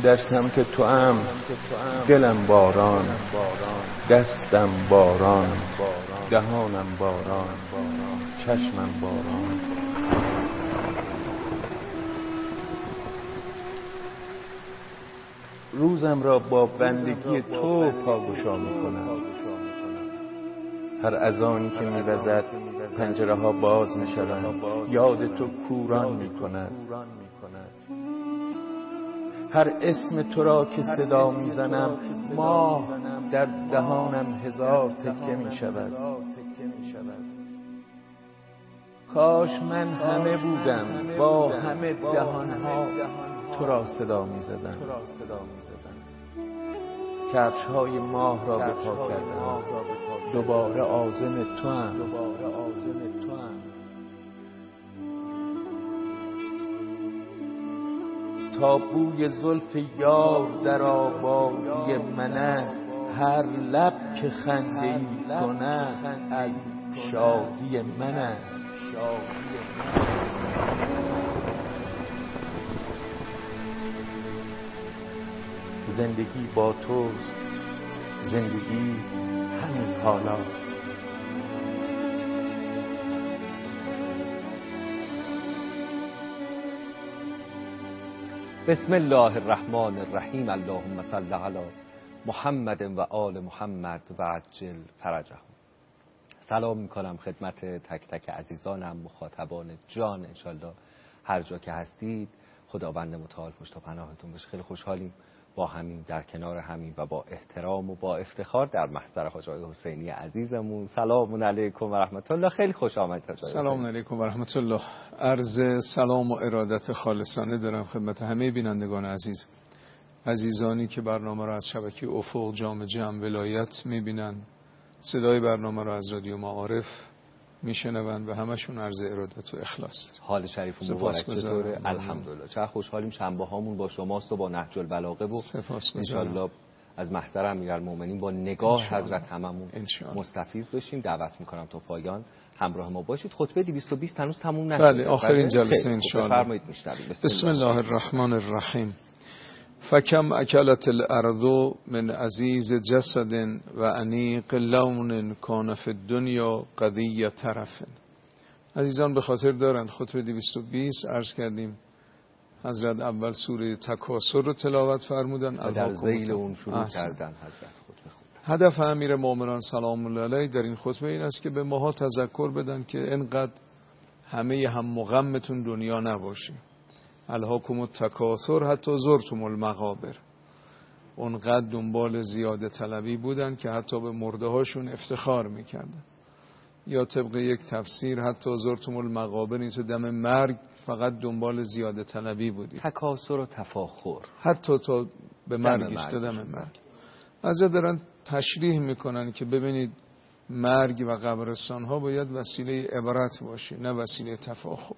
در سمت تو ام، دلم باران، دستم باران، دهانم باران، چشمم باران. روزم را با بندگی تو پاگشا میکنم. هر اذانی که میوزد پنجره ها باز میشوند، یاد تو کوران میکند. هر اسم تو را که صدا میزنم، ماه در دهانم هزار تکه میشود. کاش من همه بودم با همه دهانها تو را صدا میزدم. کفش های ماه را به پا کردم، دوباره عازم تو ام. تا بوی زلف یار در آبادی من است، هر لب که خنده ای کند از شادی من است. زندگی با توست، زندگی همین حالاست. بسم الله الرحمن الرحیم. اللهم صل علی محمد و آل محمد و عجل فرجهم. سلام میکنم خدمت تک تک عزیزانم، مخاطبان جان. انشالله هر جا که هستید خداوند متعال پشت و پناهتون باشه. خیلی خوشحالیم با همین در کنار همین و با احترام و با افتخار در محضر حاج آقای حسینی عزیزمون. سلام علیکم و رحمت الله. خیلی خوش آمدید حاج آقای. سلام علیکم و رحمت الله. عرض سلام و ارادت خالصانه دارم خدمت همه بینندگان عزیز، عزیزانی که برنامه را از شبکه افق جام جم ولایت میبینن، صدای برنامه را از رادیو معارف میشنون و همشون عرض ارادت و اخلاص. حال شریف و مبارک چطوره؟ الحمدلله. چقدر خوشحالیم شنبه هامون با شماست و با نهج البلاغه و انشالله از محضر امیرالمومنین با نگاه حضرت هممون مستفیض بشیم. دعوت میکنم تا پایان همراه ما باشید. خطبه 220 هنوز تموم نشده. بله، آخرین جلسه انشالله. بفرمایید میشنویم. بسم الله الرحمن الرحیم. فکم اکلت الارض من عزیز جسد و انیق لون کان فی الدنیا قضیه طرف. عزیزان به خاطر دارن خطبه 220 عرض کردیم حضرت اول سوره تکاثر رو تلاوت فرمودن و در ذیل اون شروع کردن حضرت خطبه خوندن. هدف امیر مومنان سلام الله علیه در این خطبه این است که به ماها تذکر بدن که اینقدر همه هم غمتون دنیا نباشه. الهاکم التکاثر حتی زرتم المقابر. اونقدر دنبال زیاده طلبی بودن که حتی به مرده هاشون افتخار میکردن. یا طبق یک تفسیر حتی زرتم المقابر، این تو دم مرگ فقط دنبال زیاده طلبی بودی. تکاثر و تفاخر حتی تا به مرگش تا دم مرگ. حضرت دارن تشریح میکنن که ببینید مرگ و قبرستان ها باید وسیله عبرت باشه، نه وسیله تفاخر.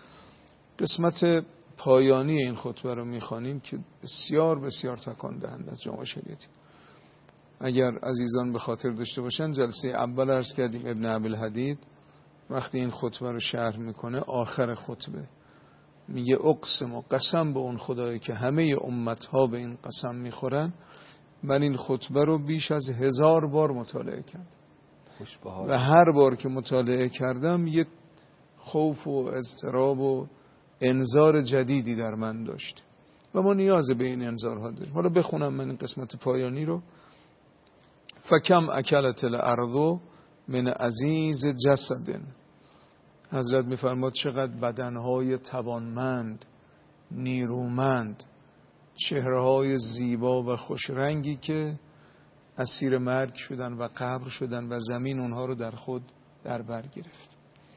قسمت پایانی این خطبه رو میخوانیم که بسیار بسیار تکان دهنده از جامعه شریعتی. اگر عزیزان به خاطر داشته باشن جلسه اول عرض کردیم ابن ابی‌الحدید وقتی این خطبه رو شرح میکنه آخر خطبه میگه اقسم و قسم به اون خدایی که همه امتها به این قسم میخورن، من این خطبه رو بیش از 1000 بار مطالعه کردم و هر بار که مطالعه کردم یک خوف و اضطراب و انذار جدیدی در من داشت و ما نیاز به این انذارها داریم. حالا بخونم من این قسمت پایانی رو. فکم اکلت الارض من عزیز جسد. حضرت میفرماد چقدر بدنهای توانمند، نیرومند، چهرههای زیبا و خوشرنگی که اسیر مرگ شدن و قبر شدن و زمین اونها رو در خود در بر گرفت.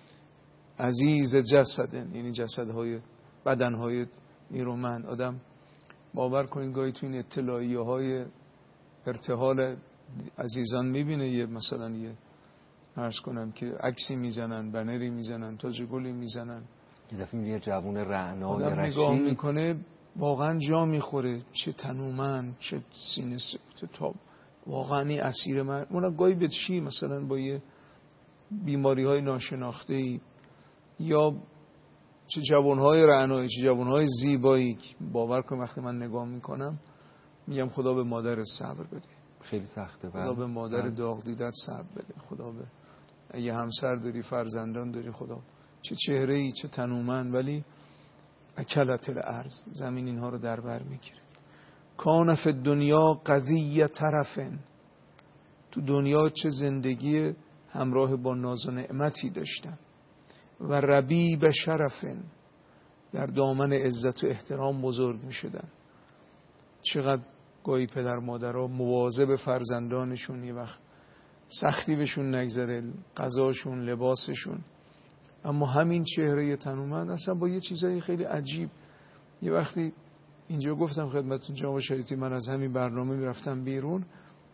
عزیز جسدن یعنی جسدهای، بدنهای نیرومند. آدم باور کنید گاهی تو این اطلاعیه های ارتحال عزیزان میبینه یه مثلا یه عرض کنم که عکسی میزنن، بنری میزنن، تاج گلی میزنن، یه دفعه میبینه جوون رعنای آدم رشید نگاه میکنه واقعا جا میخوره. چه تنومند، چه سینه سفت، تاب، واقعا اسیر مرگ. اون گاهی به چی مثلا با یه بیماری های ناشناخته یا چه جوانهای رعنایی، چه جوانهای زیبایی. باور کن وقتی من نگاه میکنم میگم خدا به مادر صبر بده. خیلی سخته. خدا به مادر داغ دیدت صبر بده. خدا به اگه همسر داری، فرزندان داری، خدا چه چهره‌ای، چه تنومند، ولی اکلت الارض، زمین اینها رو در بر میگیره. کان فی الدنیا قضیه طرفن، تو دنیا چه زندگی همراه با ناز و نعمتی داشتن. و ربیب شرفن، در دامن عزت و احترام بزرگ می شدن. چقدر گاهی پدر مادرها مواظب فرزندانشون، یه وقت سختی بهشون نگذره، غذاشون، لباسشون، اما همین چهره تنومند اصلا با یه چیزای خیلی عجیب. یه وقتی اینجا گفتم خدمتتون جناب شریعتی، من از همین برنامه میرفتم بیرون،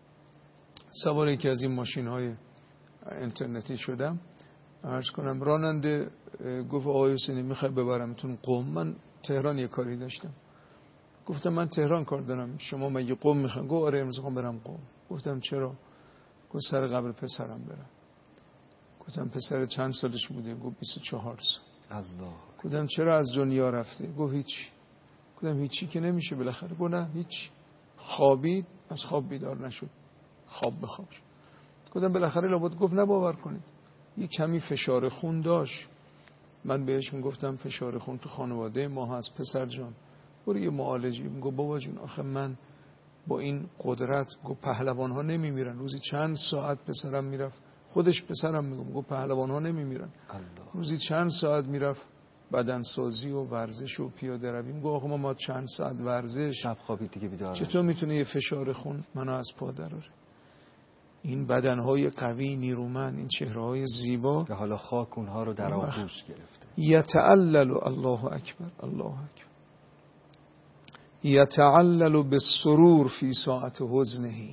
سوار یکی از این ماشین‌های اینترنتی شدم. عرض کنم راننده گفت آقای حسینی میخوای ببرمتون قم؟ من تهران یه کاری داشتم. گفتم من تهران کار دارم، شما مگه قم میخواین؟ گفت آره امروز میخوام برم قم. گفتم چرا؟ گفت سر قبر پسرم برم. گفتم پسر چند سالش بوده؟ گفت 24 سال. الله. گفتم چرا از دنیا رفته؟ گفت هیچ. گفتم هیچی که نمیشه بالاخره. گفت نه هیچ. خوابید، از خواب بیدار نشد، خواب به خواب شد. گفتم بالاخره لابد. گفت نه باور کنید یه کمی فشار خون داشت. من بهش میگفتم فشار خون تو خانواده ما هست پسر جان، برو یه معالجی. میگه بابا جون آخه من با این قدرت، گفت پهلوان ها نمیمیرن، روزی چند ساعت پسرم میرفت، خودش پسرم میگه پهلوان ها نمیمیرن، روزی چند ساعت میرفت بدنسازی و ورزش و پیاده روی. میگه آخه ما چند ساعت ورزش، شب خوابید دیگه بیدار چطور میتونه یه فشار خون منو از پا دراره؟ این بدنهای قوی نیرومند، این چهرههای زیبا که حالا خاک اونها رو در آغوش گرفته. یتعلل، الله اکبر الله اکبر، یتعلل بالسرور فی ساعت حزنه.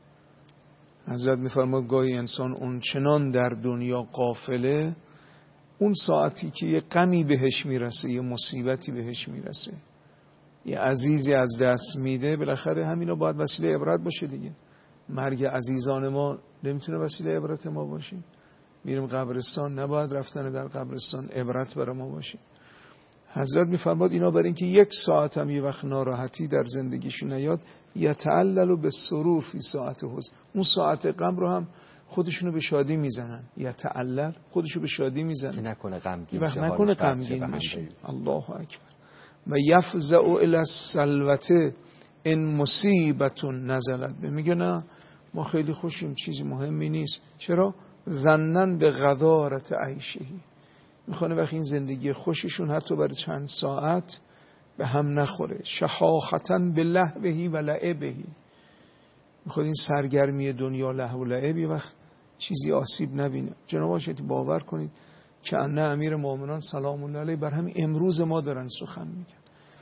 حضرت میفرماد گاهی انسان اون چنان در دنیا غافله، اون ساعتی که یه غمی بهش میرسه، یه مصیبتی بهش میرسه، یه عزیزی از دست میده، بالاخره همینا باید وسیله عبرت باشه دیگه. مرگ عزیزان ما نمیتونه وسیله عبرت ما باشه؟ میریم قبرستان، نباید رفتن در قبرستان عبرت برای ما باشه؟ حضرت میفرماد اینا برای اینکه یک ساعت هم یه وقت ناراحتی در زندگیشون نیاد، یتعلل بالسرور فی ساعت حزن، اون ساعت غم رو هم خودشونو به شادی میزنن. یتعلل، خودشو به شادی میزنن، نکنه غمگین بشه، نکنه غمگین بشه. الله اکبر. و یفزع الی السلوه ان مصیبت نزلت. میگه نه ما خیلی خوشیم، چیزی مهمی نیست. چرا؟ ظنن به غدارت عیشهی، میخوانه وقتی این زندگی خوششون حتی برای چند ساعت به هم نخوره. شحاحتا به لهوهی و لعبهی، میخواد این سرگرمی دنیا لهو و لعب یه وقت چیزی آسیب نبینه. جناب آقای باور کنید که انه امیر مومنان سلام الله علیه بر همین امروز ما دارن سخن میگن.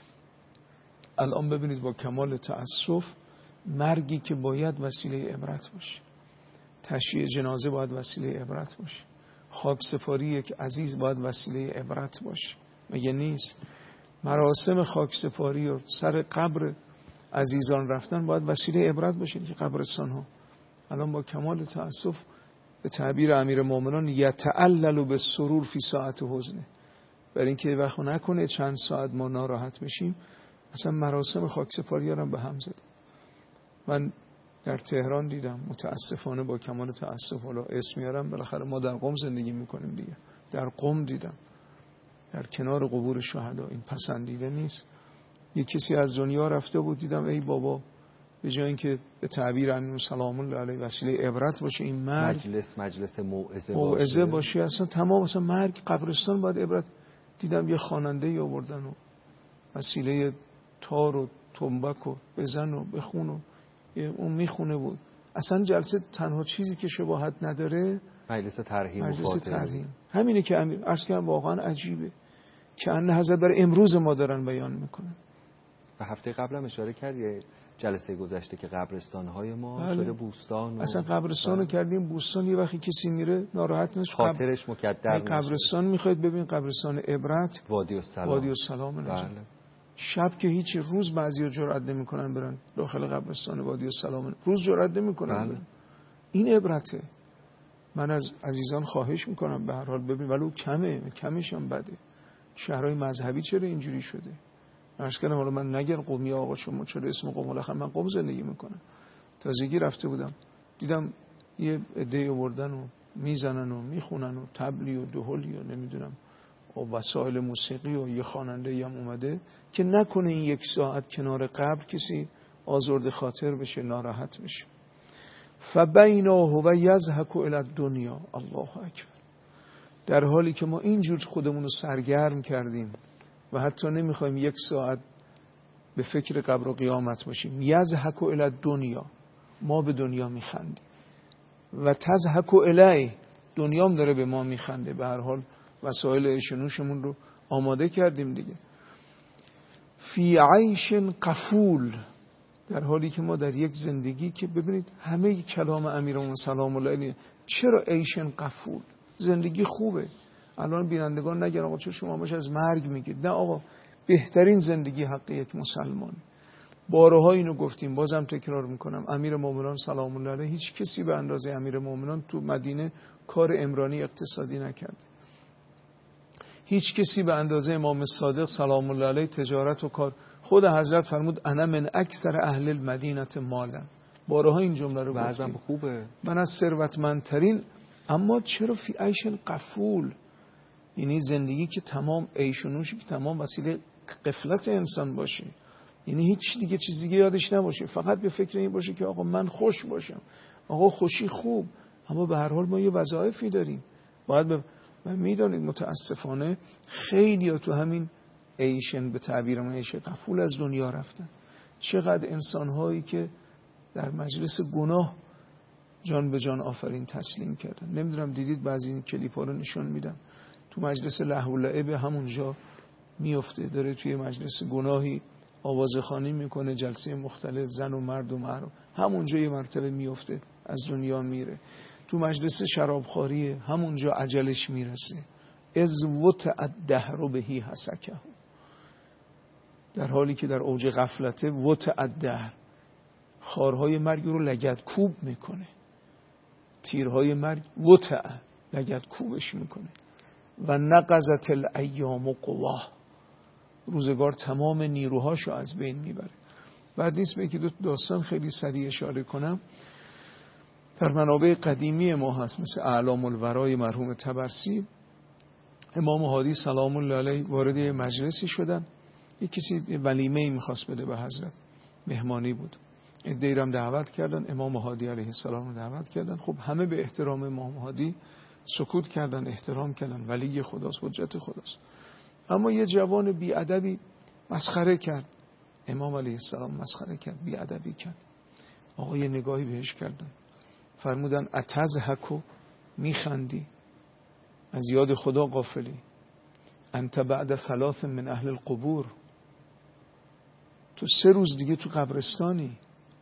الان ببینید با کمال تأسف، مرگی که باید وسیله عبرت باشه، تشییع جنازه باید وسیله عبرت باشه، خاک سپاری یک عزیز باید وسیله عبرت باشه، مگه نیست؟ مراسم خاک سپاری و سر قبر عزیزان رفتن باید وسیله عبرت باشه که قبرستان ها. الان با کمال تأسف به تعبیر امیر مومنان یتعلل بالسرور فی ساعت حزنه، برای اینکه وقت نکنه چند ساعت ما ناراحت بشیم. اصلا مراسم خاک سپاری هم به هم زد. من در تهران دیدم، متاسفانه با کمال تأسف، حالا اسم میارم، بالاخره ما در قم زندگی میکنیم دیگه، در قم دیدم در کنار قبور شهدا، این پسندیده نیست. یک کسی از دنیا رفته بود، دیدم ای بابا، به جای اینکه به تعبیر امین سلام الله علیه وسیله عبرت باشه این مرگ، مجلس موعظه باشه، اصلا تمام اصلا مرگ قبرستان باید عبرت. دیدم یه خواننده آوردن و وسیله تار و تنبک و بزن و بخون و اون میخونه بود. اصلا جلسه تنها چیزی که شباهت نداره مجلس ترحیم همینه که امیر عرض کردم، واقعا عجیبه که ان حضرت برای امروز ما دارن بیان میکنن. و هفته قبلم اشاره کردی جلسه گذشته که قبرستان‌های ما شده بوستان اصلا قبرستانو کردیم بوستان. یه وقتی کسی میره ناراحت نشه، خاطرش مکدر نشه. قبرستان میخواید ببین، قبرستان عبرت وادی السلام بله. شب که هیچ، روز بعضیا جرئت نمیکنن برن داخل قبرستان وادی السلام، روز جرئت نمیکنن برن. این عبرته. من از عزیزان خواهش میکنم به هر حال ببین، ولو کمش هم بده، شهرهای مذهبی چرا اینجوری شده؟ عرض کردم حالا من نگم قمی آقا شما چرا اسم قم، بالاخره من قم زندگی میکنم. تازگی رفته بودم دیدم یه عده آوردن و میزنن و میخونن و طبلی و دهلی و نمیدونم و وسایل موسیقی و یه خواننده هم اومده که نکنه این 1 ساعت کنار قبر کسی آزرده خاطر بشه، ناراحت بشه. فبیناه و یضحک الی الدنیا. الله اکبر. در حالی که ما اینجور خودمون رو سرگرم کردیم و حتی نمیخوایم 1 ساعت به فکر قبر و قیامت باشیم. یضحک الی الدنیا، ما به دنیا میخندیم و تضحک الیه، دنیا هم داره به ما میخنده. به هر حال وسایل عیش و نوشمون رو آماده کردیم دیگه. فی عیش قفول، در حالی که ما در یک زندگی که ببینید همه کلام امیرمون سلام الله علیه چرا عیش قفول، زندگی خوبه. الان بینندگان نگن آقا چرا شما باش از مرگ میگید؟ نه آقا، بهترین زندگی حق یک مسلمان. بارها اینو گفتیم، بازم تکرار میکنم، امیر مومنان سلام الله علیه هیچ کسی به اندازه امیر مومنان تو مدینه کار عمرانی اقتصادی نکرده. هیچ کسی به اندازه امام صادق سلام الله علیه تجارت و کار. خود حضرت فرمود انا من اکثر اهل المدینه مالا. بارها این جمله رو گفتیم. خوبه. من از ثروتمندترین. اما چرا فی عیش قفول؟ یعنی زندگی که تمام عیش و نوشی که تمام وسیله غفلت انسان باشه، یعنی هیچ دیگه چیز دیگه یادش نباشه، فقط به فکر این باشه که آقا من خوش باشم. آقا خوشی خوب، اما به هر حال ما یه وظایفی داریم. باید من میدونید متاسفانه خیلی ها تو همین عیشن به تعبیر من عیش قفول از دنیا رفتن. چقدر انسان‌هایی که در مجلس گناه جان به جان آفرین تسلیم کردن. نمیدونم دیدید بعضی این کلیپ‌ها رو نشون میدن، تو مجلس لهو و لعب همونجا میفته، داره توی مجلس گناهی آوازخوانی میکنه، جلسه مختلف زن و مرد و محرم، همونجا یه مرتبه میفته از دنیا میره. تو مجلس شرابخواری همونجا عجلش میرسه. از وطع الدهر بهی حسکه، در حالی که در اوج غفلته وطع الدهر، خارهای مرگ رو لگدکوب میکنه، تیرهای مرگ وطع لگدکوبش میکنه. و نقضت الایام قواه، روزگار تمام نیروهاشو از بین میبره. بعد نیست به یکی دو داستان خیلی سریع اشاره کنم. در منابع قدیمی ما هست، مثل اعلام الورای مرحوم طبرسی، امام هادی سلام الله علیه وارد مجلسی شدن، یک کسی ولیمه‌ای میخواست بده به حضرت، مهمانی بود، عده‌ای هم دعوت کردن، امام هادی علیه السلام رو دعوت کردن. خب همه به احترام امام هادی سکوت کردن، احترام کردن، ولی خداست، حجت خداست. اما یه جوان بی‌ادبی مسخره کرد، امام علیه السلام مسخره کرد، بی‌ادبی کرد. آقا یه نگاهی بهش کردن، فرمودن اتضحکو، میخندی، از یاد خدا غافلی، انت بعد 3 من اهل القبور، تو 3 روز دیگه تو قبرستانی.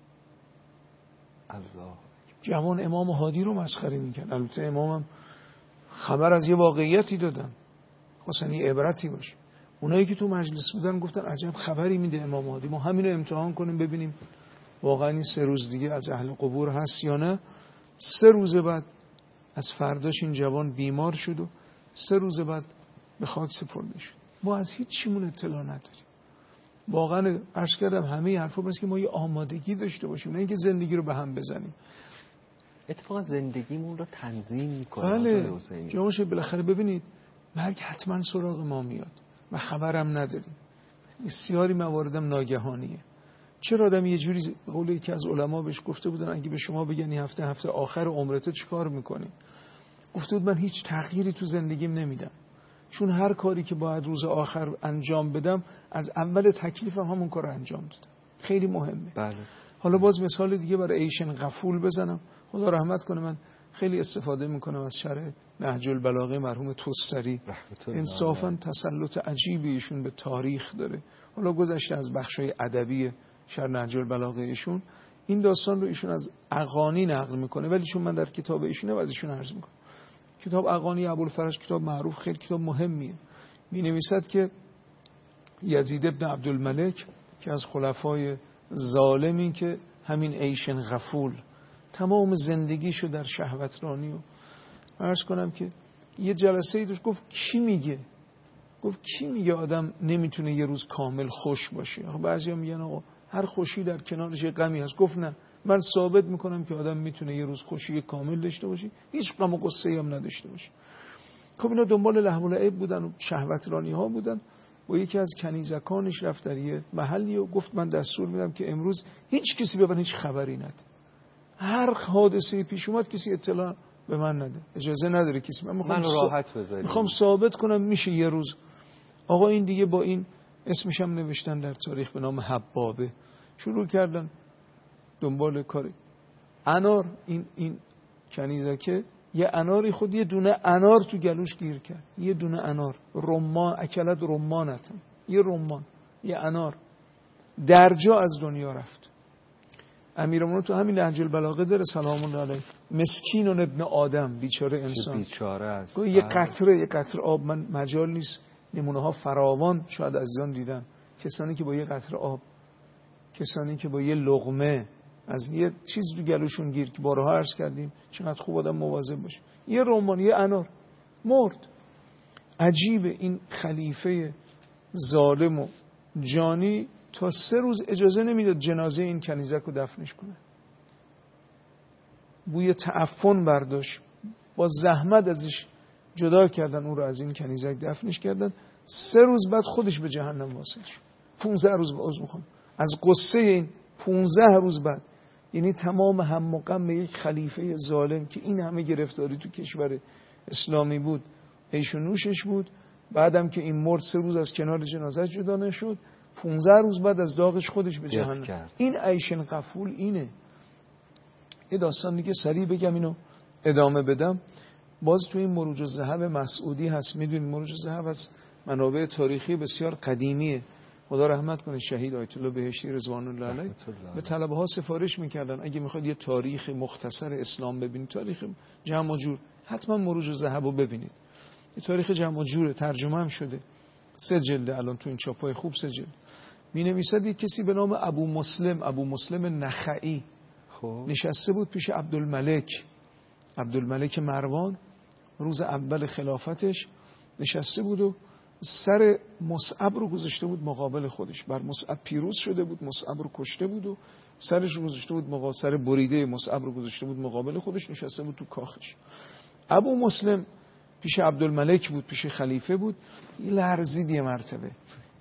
الله. جوان امام هادی رو مسخره میکرد. البته امامم خبر از یه واقعیتی دادن، خواستن یه عبرتی باشه. اونایی که تو مجلس بودن گفتن عجب خبری میده امام هادی، ما همین رو امتحان کنیم ببینیم واقعا این 3 روز دیگه از اهل قبور هست یا نه. 3 روز بعد از فرداش این جوان بیمار شد و 3 روز بعد به خاک سپرده شد. ما از هیچ چیمون اطلاع نداریم. واقعا عرض کردم همه حرفا بس که ما یه آمادگی داشته باشیم، نه اینکه زندگی رو به هم بزنیم. اتفاقا زندگیمون رو تنظیم میکنه. بله جامعه بالاخره ببینید مرگ حتما سراغ ما میاد و خبرم نداریم. بسیاری مواردم ناگهانیه. چرا آدم یه جوری، قولی که از علما بهش گفته بودن اگه به شما بگن هفته آخر عمرت چیکار میکنی، گفته بود من هیچ تغییری تو زندگیم نمیدم، چون هر کاری که باید روز آخر انجام بدم از اول تکلیفم همون کار رو انجام دادم. خیلی مهمه. بله. حالا باز مثال دیگه برای ایشن غفول بزنم. خدا رحمت کنه، من خیلی استفاده میکنم از شرح نهج البلاغه مرحوم توستری. انصافا تسلط عجیبی ایشون به تاریخ داره. حالا گذشته از بخشای ادبی شرح نهج البلاغه ایشون، این داستان رو ایشون از اغانی نقل میکنه، ولی چون من در کتاب ایشونه از ایشون عرض میکنم. کتاب اغانی ابوالفرج کتاب معروف، خیلی کتاب مهمیه. می نویسد که یزید ابن عبدالملک که از خلفای ظالمی که همین عیشن غفول تمام زندگیشو در شهوترانی و عرض کنم که یه جلسه ای دوش گفت کی میگه گفت کی میگه آدم نمیتونه یه روز کامل خوش باشه؟ آخه بعضیا میگن آقا هر خوشی در کنارش یه غمی هست. گفت نه، من ثابت میکنم که آدم میتونه یه روز خوشی کامل داشته باشه، هیچ غم و غصه‌ای هم نداشته باشه. خب اینا دنبال لهو و لعب بودن و شهوترانی ها بودن. و یکی از کنیزکانش رفت در یه محلی و گفت من دستور میدم که امروز هیچ کسی به من هیچ خبری نده، هر حادثه پیش اومد کسی اطلاع به من نده، اجازه نداره کسی. من راحت بذارید، میخوام ثابت کنم میشه یه روز. آقا این دیگه با این اسمش هم نوشتن در تاریخ به نام حبابه، شروع کردن دنبال کاری. انار، این کنیزکه یه اناری خود یه دونه انار تو گلوش گیر کرد، یه دونه انار، رمان اکلت رمانت، یه رمان، یه انار، درجا از دنیا رفت. امیرالمومنین تو همین نهج البلاغه داره سلام الله علیه، مسکینون ابن آدم، بیچاره انسان، بیچاره است. یه قطره آب، من مجال نیست، نمونه ها فراوان شاید عزیزان دیدن، کسانی که با یه قطره آب، کسانی که با یه لقمه از یه چیز تو گلوشون گیر، که بارها عرض کردیم چقدر خوب آدم مواظب باشه، یه رمان، یه انار، مرد. عجیب این خلیفه ظالم و جانی تا 3 روز اجازه نمیداد جنازه این کنیزک رو دفنش کنه. بوی تعفن برداشت، با زحمت ازش جدا کردن، اون رو از این کنیزک دفنش کردن. 3 روز بعد خودش به جهنم واسه شد. 15 روز بعد از قصه این 15 روز بعد، یعنی تمام هم و غم یک خلیفه ظالم که این همه گرفتاری تو کشور اسلامی بود، عیش و نوشش بود، بعدم که این مرد 3 روز از کنار جنازه جدا نشد، 15 روز بعد از داغش خودش به جهنم. این عیشن قفول اینه. یه داستان دیگه سریع بگم اینو ادامه بدم. باز تو این مروج الذهب مسعودی هست، میدونید مروج الذهب از منابع تاریخی بسیار قدیمیه. خدا رحمت کنه شهید آیت الله بهشتی رضوان الله علیه به طلبه ها سفارش میکردن اگه میخواید یه تاریخ مختصر اسلام ببینید، تاریخ جمع و جور، حتما مروج الذهب رو ببینید. یه تاریخ جمع و جوره، ترجمه هم شده، 3 جلده الان تو این چاپای خوب 3 جلد. مینویسد یک کسی به نام ابو مسلم نخعی نشسته بود پیش عبدالملک مروان روز اول خلافتش، نشسته بود و سر مصعب رو گذاشته بود مقابل خودش. بر مصعب پیروز شده بود، مصعب رو کشته بود و سرش رو گذاشته بود مقابل، سر بریده مصعب رو گذاشته بود مقابل خودش، نشسته بود تو کاخش. ابو مسلم پیش عبدالملک بود، پیش خلیفه بود. یه لرزید یه مرتبه،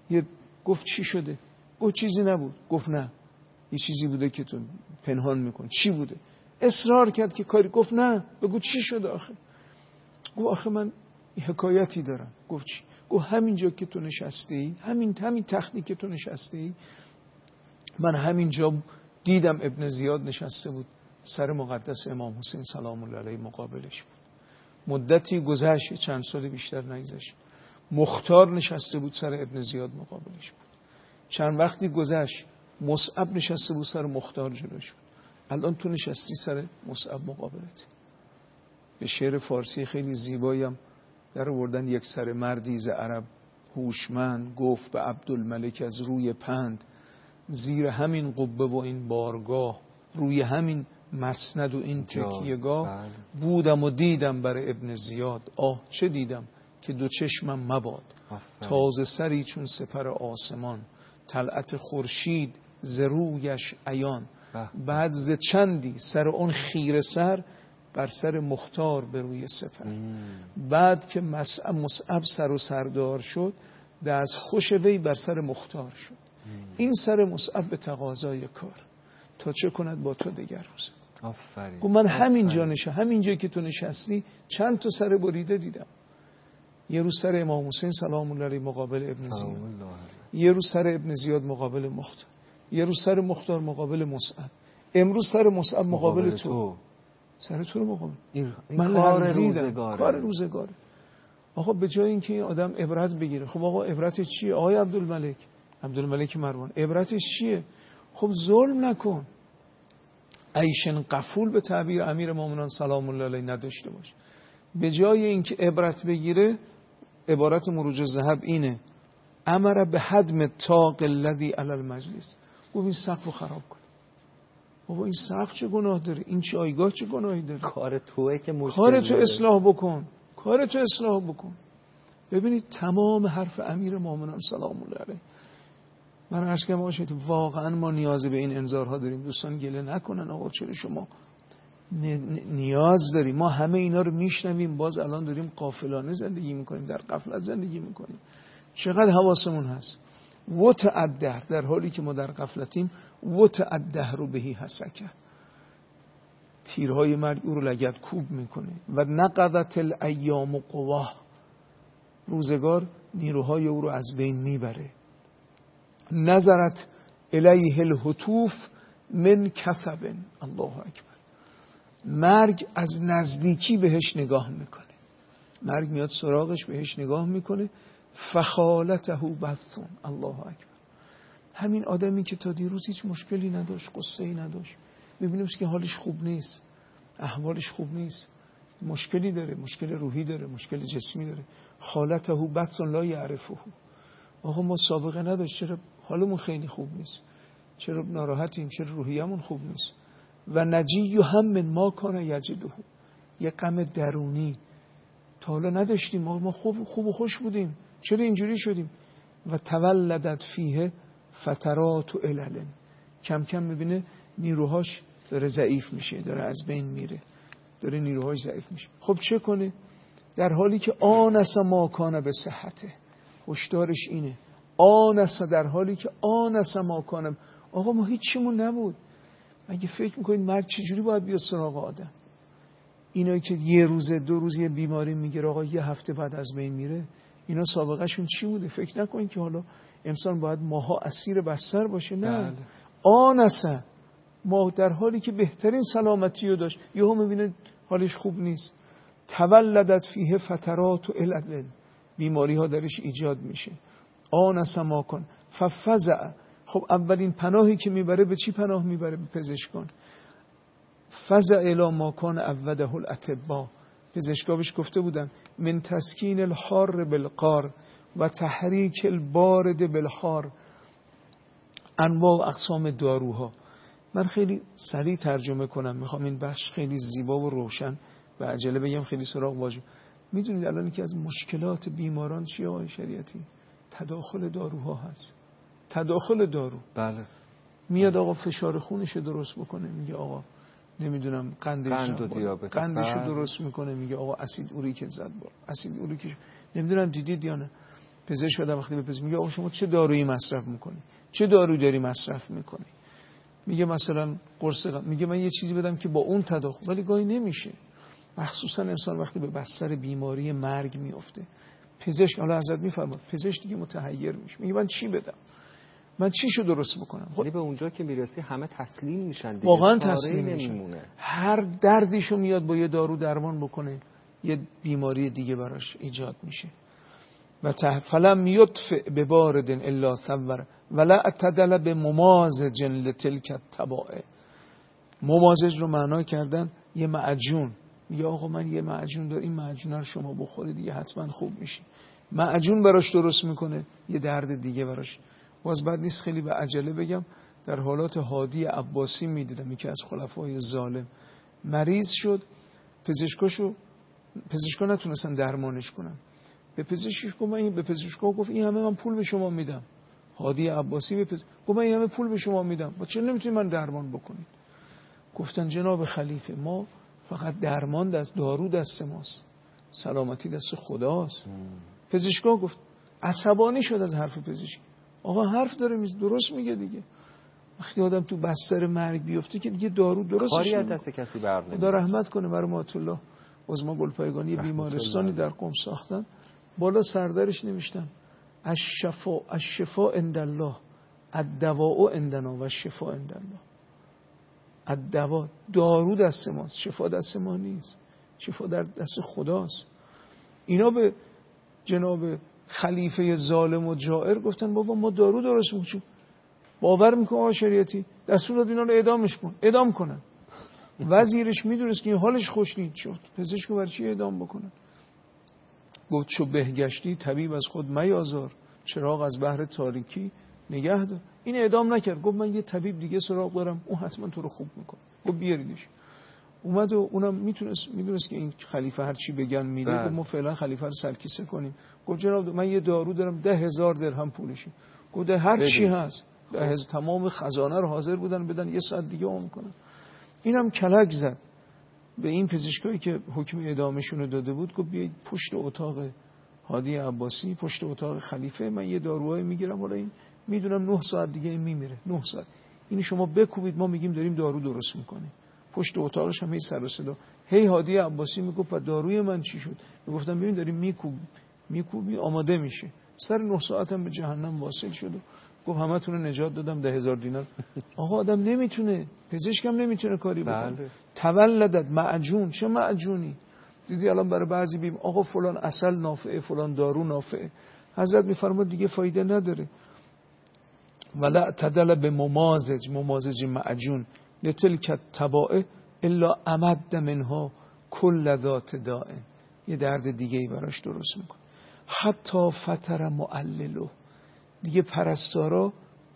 گفت چی شده؟ گفت چیزی نبود. گفت نه، یه چیزی بوده که تو پنهان میکن. چی بوده؟ اصرار کرد که کاری. گفت نه، بگو چی شده آخه؟ گفت آخه من حکایتی دارم. گفت چی؟ گفت همینجا که تو نشستی، همین تختی که تو نشستی، من همینجا دیدم ابن زیاد نشسته بود، سر مقدس امام حسین سلام الله علیه مقابلش بود. مدتی گذشت، چند سال بیشتر نگذشت، مختار نشسته بود سر ابن زیاد مقابلش بود. چند وقتی گذشت، مصعب نشسته بود سر مختار جلوش بود. الان تو نشستی سر مصعب مقابلت. به شعر فارسی خیلی زیبایی هم در آوردن. یک سر مردی ز عرب هوشمند، گفت به عبدالملک از روی پند، زیر همین قبه و این بارگاه، روی همین مسند و این تکیهگاه، بودم و دیدم بر ابن زیاد، آه چه دیدم که 2 چشمم مباد، تازه سری چون سپر آسمان، طلعت خورشید ز رویش عیان، بعد ز چندی سر اون خیره سر، بر سر مختار به روی سپر. بعد که مصعب سر و سردار شد، دست خوش وی بر سر مختار شد. این سر مصعب به تقاضای کار، تا چه کند با تو دگر روز. آفرین. گفت من همینجا که تو نشستی چند تا سر بریده دیدم. یه روز سر امام حسین سلام الله علیه مقابل ابن زیاد، یه روز سر ابن زیاد مقابل مختار، یه روز سر مختار مقابل مصعب، امروز سر مصعب مقابل تو. سر تو رو مقابل من کار روزگاره. آقا به جای اینکه این آدم عبرت بگیره، خب آقا عبرتش چیه؟ آقای عبدالملک مروان عبرتش چیه؟ خب ظلم نکن، عیشن قفول به تعبیر امیر مومنان سلام الله علیه نداشته باش. به جای اینکه عبرت بگیره، عبارت مروج الذهب اینه: امر به هدم طاق الذی علی المجلس. گفت این سقف رو خراب کن. بابا این سقف چه گناه داره؟ این جایگاه چه گناهی داره؟ کار توئه که مشکل کار تو اصلاح بکن. ببینید تمام حرف امیر مومنان سلام الله علیه، من عرض کنم باشید واقعا ما نیاز به این انذارها داریم. دوستان گله نکنن آقا چرا شما نیاز داریم، ما همه اینا رو میشنویم، باز الان داریم غافلانه زندگی میکنیم، در غفلت زندگی میکنیم. چقدر حواسمون هست. وتعده، در حالی که ما در غفلتیم، وتعده رو بهی حسکه، تیرهای مرگ او رو لگدکوب میکنه. و نقضت الایام قواه، روزگار نیروهای او رو از بین میبره. نظرت الیه الهتوف من کثب، الله اکبر، مرگ از نزدیکی بهش نگاه میکنه، مرگ میاد سراغش بهش نگاه میکنه. فخالته بثون، الله اکبر، همین آدمی که تا دیروز هیچ مشکلی نداشت، قصه‌ای نداشت، میبینیم که حالش خوب نیست، احوالش خوب نیست، مشکلی داره، مشکل روحی داره، مشکل جسمی داره. خالته بثون لا یعرفه، آقا ما سابقه نداشت، چرا حالمون خیلی خوب نیست، چرا ناراحتیم، چرا روحیمون خوب نیست. و نجی هم ما کان یجده، یه غم درونی تا حالا نداشتیم، ما خوب و خوش بودیم، چرا اینجوری شدیم. و تولدت فیه فترات و علل، کم کم میبینه نیروهاش داره ضعیف میشه، داره از بین میره، داره نیروهاش ضعیف میشه. خب چه کنه؟ در حالی که آنس ما کان به صحته، هشدارش اینه، آنس، در حالی که آنس ما کان. آقا ما هیچ چیمون نبود، مگه فکر میکنید مرگ چجوری باید بیاد سراغ آدم؟ اینایی که یه روز دو روز یه بیماری میگیره آقا یه هفته بعد از بین میره، اینا سابقه شون چی بوده؟ فکر نکنید که حالا انسان باید ماها اسیر بستر باشه، نه. آنسه، ما در حالی که بهترین سلامتی رو داشت یهو میبینه حالش خوب نیست. تولدت فیه فترات و علل، بیماری ها درش ایجاد میشه. آنسه ما کن ففزع، خب اولین پناهی که میبره به چی پناه میبره؟ به پزشکان. فزع الی ما کان عوده الاطباء، پزشکا بهش گفته بودن من تسکین الحار بالقار و تحریک البارد بالحار، انواع و اقسام داروها. من خیلی سریع ترجمه کنم، میخوام این بخش خیلی زیبا و روشن و عجله بگم خیلی سراغ واژه. میدونید الان که از مشکلات بیماران چیه آقای شریعتی؟ تداخل داروها هست، تداخل دارو. بله. میاد آقا فشار خونش درست بکنه، میگه آقا نمیدونم قندش درست میکنه، میگه آقا اسید اوریک زد با اسید اوریک. نمیدونم دیدید یا نه، پزشک شده وقتی به پزشک میگه آقا شما چه دارویی مصرف میکنی، چه دارویی داری مصرف میکنی؟ میگه مثلا قرص میگه من یه چیزی بدم که با اون تداخل، ولی گاهی نمیشه. مخصوصا انسان وقتی به بستر بیماری مرگ میفته، پزشک حالا حضرت میفرماد پزشک دیگه متحیر میشه، میگه من چی بدم، من چیشو درست بکنم. ولی به اونجا که میرسی همه تسلیم میشن دیگه، واقعا تسلیم نمیشن. هر دردیشو میاد با یه دارو درمان بکنه، یه بیماری دیگه براش ایجاد میشه. و فلم یطفئ ببارد الا صور ولا اعتدل بممازج لتلک التبائع. ممازج رو معنا کردن یه معجون، یا آقا من یه معجون دارم، این معجون رو شما بخوری دیگه حتما خوب میشی. معجون براش درست میکنه، یه درد دیگه براش. باز بعد نیست خیلی به عجله بگم، در حالات هادی عباسی میدیدم یکی از خلفای ظالم مریض شد، پزشکا نتونستن درمانش کنن. به پزشکش گفت من به پزشکا گفت این همه من پول به شما میدم. هادی عباسی به پزشک گفت من این همه پول به شما میدم، با چه نمیتونید من درمان بکنید؟ گفتن جناب خلیفه ما فقط درمان دست دارو دست ماست، سلامتی دست خداست. پزشکا گفت عصبانی شد از حرف پزشک. آقا حرف داره درست میگه دیگه. وقتی آدم تو بستر مرگ بیفته که دیگه دارو درستش کاری از دست کسی بر نمیاد. خدا رحمت کنه مرحومت الله عظما گلپایگانی، بیمارستانی در قم ساختن، بالا سردرش نوشتن الشفاء عند الله الدواء عندنا و الشفاء عند الله. الدواء، دارو دست ماست، شفا دست ما نیست، شفا در دست خداست. اینا به جناب خلیفه ظالم و جائر گفتن بابا ما دارو درست میکنیم. باور میکنه آقا شریعتی دستور داد اینا رو اعدام کنن. وزیرش میدونست که حالش خوش نیست، شد پزشکو برای چی اعدام بکنن؟ گفت چو بهگشتی طبیب از خود میازار، چراغ از بحر تاریکی نگه دار. این اعدام نکرد، گفت من یه طبیب دیگه سراغ دارم اون حتما تو رو خوب میکنه. گفت بیاریدش. اومد و اونم میدونست که این خلیفه هر چی بگن میره، ما فعلا خلیفه رو سرکیسه کنیم. گفت جناب من یه دارو دارم 10,000 درهم پولشه. گفت هر چی هست، تمام خزانه رو حاضر بودن بدن، یه ساعت دیگه اون میکنن. اینم کلک زد به این پزشکایی که حکم اعدامشون رو داده بود، گفت بیایید پشت اتاق هادی عباسی، پشت اتاق خلیفه، من یه داروهای میگیرم، حالا این میدونم 9 ساعت دیگه این میمیره، 9 ساعت اینو شما بکوبید، ما میگیم داریم دارو درست میکنیم. پشت اتاقش هم هی سر و صدا، هی هادی عباسی میگفت داروی من چی شد؟ میگفتم ببین داریم میکوبی آماده میشه. سر 9 ساعت هم به جهنم واصل شد و گفت همتون رو نجات دادم 10,000 دینار. آقا آدم نمیتونه، پزشکم نمیتونه کاری بکنه. تولدت معجون، چه معجونی؟ دیدی الان برای بعضی بیم آقا فلان عسل نافعه، فلان دارو نافعه. حضرت میفرماد دیگه فایده نداره. ولا تدل به ممازج معجون لتلک التبائع الا امد منها کل ذات دائن. یه درد دیگه ای براش درست میکنه. حتی فتر معللو، دیگه پرستارا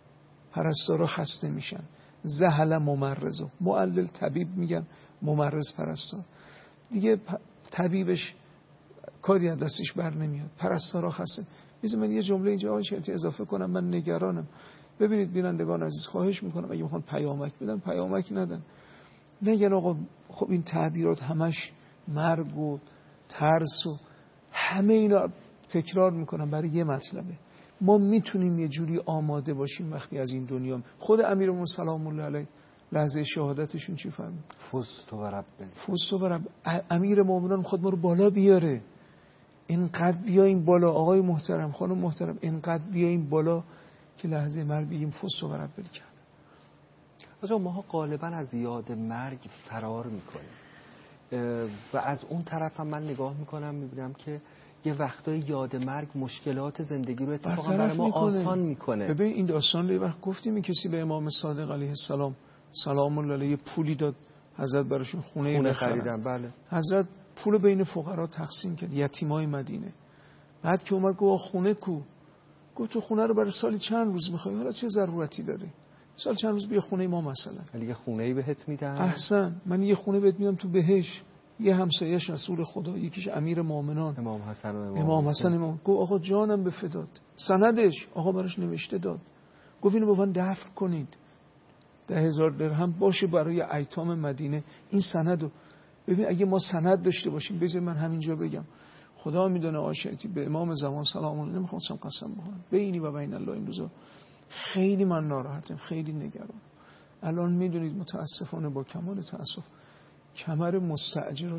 خسته میشن. زهل ممرضو، معلل طبیب میگن، ممرض پرستار. دیگه طبیبش کاری از دستش بر نمیاد، پرستارا خسته. من یه جمله اینجا آقای اضافه کنم، من نگرانم. ببینید بینندگان عزیز، خواهش میکنم اگه میخوان پیامک بدن پیامک ندن، نگن آقا خب این تعبیرات همش مرگ و ترس و همه اینا تکرار میکنم برای یه مطلبه. ما میتونیم یه جوری آماده باشیم وقتی از این دنیا. خود امیرمون سلام الله علیه لحظه شهادتشون چی فرمود؟ فزت و رب. امیر مومنان خود ما رو بالا بیاره، اینقدر بیاییم بالا آقای محترم، خانم محترم، اینقدر بیاییم بالا که لحظه مرگ بگیم فزت و رب کرد. آجا ماها غالبا از یاد مرگ فرار میکنیم و از اون طرف هم من نگاه میکنم میبینم که یه وقتای یاد مرگ مشکلات زندگی رو اتفاقا برای ما آسان میکنه. ببین این داستان رو یه وقت گفتیم، کسی به امام صادق علیه السلام سلام الله علیه پولی داد، حضرت براشون خونه خریدن. بله. حضرت پول بین فقرا تقسیم کرد، یتیمای مدینه. بعد که اومد گفت خونه کو؟ گفت تو خونه رو برای سالی چند روز میخوای، حالا چه ضرورتی داره؟ سال چند روز بیا خونه ما مثلا. ولی یه خونه‌ای بهت میدن. احسن، من یه خونه بهت میدم تو بهش. یه همسایه‌اش رسول خدا، یکیش امیر مومنان امام حسن و امام حسن. گفت آقا جانم به فدات. سندش آقا براش نوشته داد، گفت اینو با من دفن کنید، 10,000 درهم باشه برای ایتام مدینه. این سندو ببین، اگه ما سند داشته باشیم، بذار من همینجا بگم، خدا میدونه آشتی به امام زمان سلام الله نمیخواستم قسم بخورم، بینی و بین الله این روزا خیلی من ناراحتم، خیلی نگرانم. الان میدونید متاسفانه با کمال تاسف کمر مستاجر